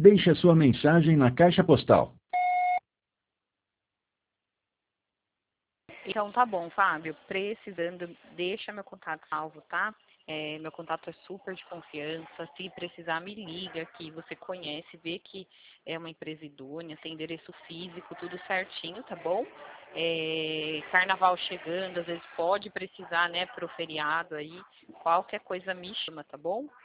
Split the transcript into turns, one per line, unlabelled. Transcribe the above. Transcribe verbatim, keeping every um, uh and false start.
Deixe a sua mensagem na caixa postal.
Então tá bom, Fábio, precisando, deixa meu contato salvo, tá? É, meu contato é super de confiança, se precisar me liga, que você conhece, vê que é uma empresa idônea, tem endereço físico, tudo certinho, tá bom? É, carnaval chegando, às vezes pode precisar, né, pro feriado aí, qualquer coisa me chama, tá bom?